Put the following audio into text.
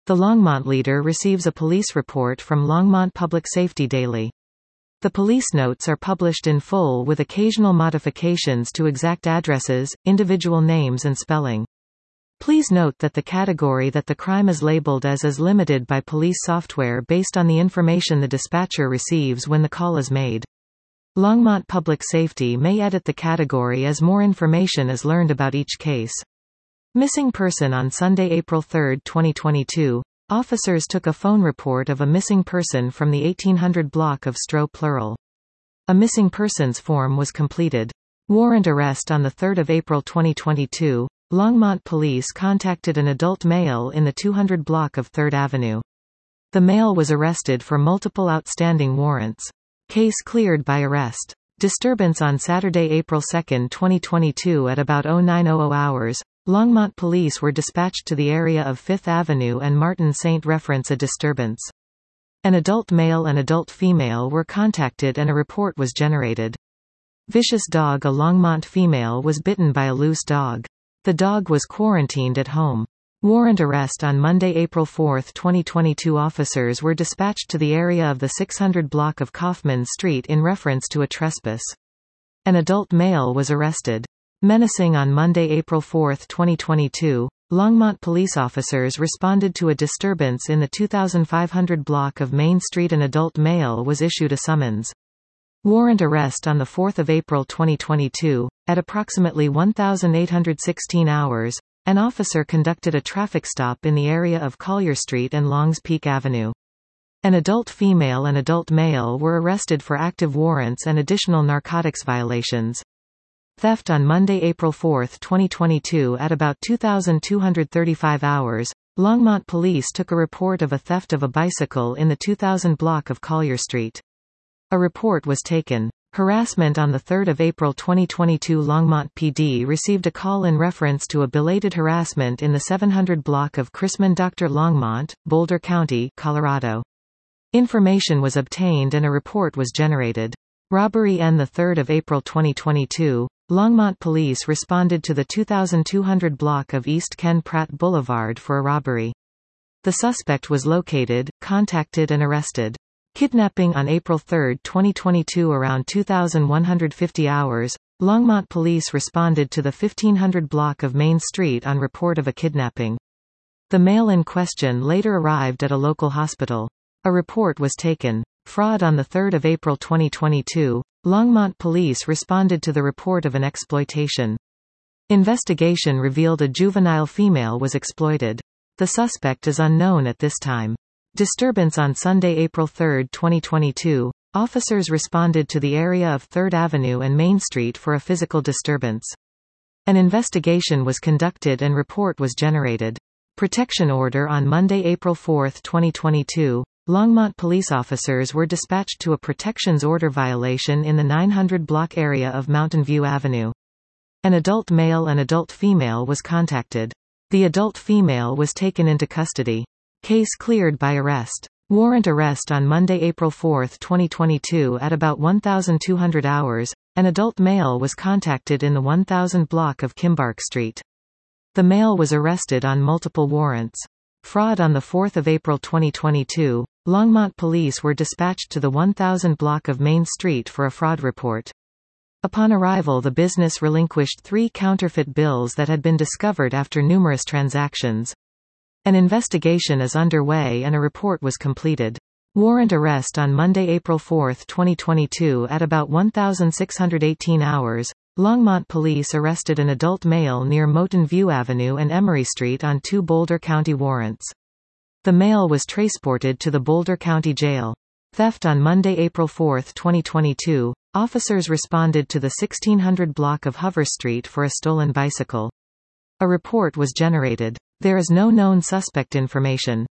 The Longmont Leader receives a police report from Longmont Public Safety Daily. The police notes are published in full with occasional modifications to exact addresses, individual names and spelling. Please note that the category that the crime is labeled as is limited by police software based on the information the dispatcher receives when the call is made. Longmont Public Safety may edit the category as more information is learned about each case. Missing person. On Sunday, April 3, 2022, officers took a phone report of a missing person from the 1800 block of Stroh Plural. A missing persons form was completed. Warrant arrest. On 3 April 2022, Longmont Police contacted an adult male in the 200 block of 3rd Avenue. The male was arrested for multiple outstanding warrants. Case cleared by arrest. Disturbance. On Saturday, April 2, 2022 at about 0900 hours, Longmont Police were dispatched to the area of 5th Avenue and Martin St. reference a disturbance. An adult male and adult female were contacted and a report was generated. Vicious dog. A Longmont female was bitten by a loose dog. The dog was quarantined at home. Warrant arrest. On Monday, April 4, 2022 officers were dispatched to the area of the 600 block of Kaufman Street in reference to a trespass. An adult male was arrested. Menacing. On Monday, April 4, 2022, Longmont police officers responded to a disturbance in the 2500 block of Main Street. An adult male was issued a summons. Warrant arrest. On 4 April 2022, at approximately 1816 hours, an officer conducted a traffic stop in the area of Collier Street and Longs Peak Avenue. An adult female and adult male were arrested for active warrants and additional narcotics violations. Theft. On Monday, April 4, 2022 at about 2235 hours, Longmont Police took a report of a theft of a bicycle in the 2000 block of Collier Street. A report was taken. Harassment. On 3 April 2022 Longmont PD received a call in reference to a belated harassment in the 700 block of Chrisman. Dr. Longmont, Boulder County, Colorado. Information was obtained and a report was generated. Robbery. On 3 April 2022, Longmont Police responded to the 2200 block of East Ken Pratt Boulevard for a robbery. The suspect was located, contacted and arrested. Kidnapping. On April 3, 2022 around 2150 hours, Longmont Police responded to the 1500 block of Main Street on report of a kidnapping. The male in question later arrived at a local hospital. A report was taken. Fraud. On 3 April 2022, Longmont Police responded to the report of an exploitation. Investigation revealed a juvenile female was exploited. The suspect is unknown at this time. Disturbance. On Sunday, April 3, 2022, officers responded to the area of 3rd Avenue and Main Street for a physical disturbance. An investigation was conducted and report was generated. Protection order. On Monday, April 4, 2022, Longmont police officers were dispatched to a protections order violation in the 900 block area of Mountain View Avenue. An adult male and adult female was contacted. The adult female was taken into custody. Case cleared by arrest. Warrant arrest. On Monday, April 4, 2022 at about 1200 hours, an adult male was contacted in the 1000 block of Kimbark Street. The male was arrested on multiple warrants. Fraud. On 4 April 2022, Longmont Police were dispatched to the 1000 block of Main Street for a fraud report. Upon arrival, the business relinquished 3 counterfeit bills that had been discovered after numerous transactions. An investigation is underway and a report was completed. Warrant arrest. On Monday, April 4, 2022 at about 1618 hours, Longmont Police arrested an adult male near Mountain View Avenue and Emery Street on 2 Boulder County warrants. The male was transported to the Boulder County Jail. Theft. On Monday, April 4, 2022, officers responded to the 1600 block of Hover Street for a stolen bicycle. A report was generated. There is no known suspect information.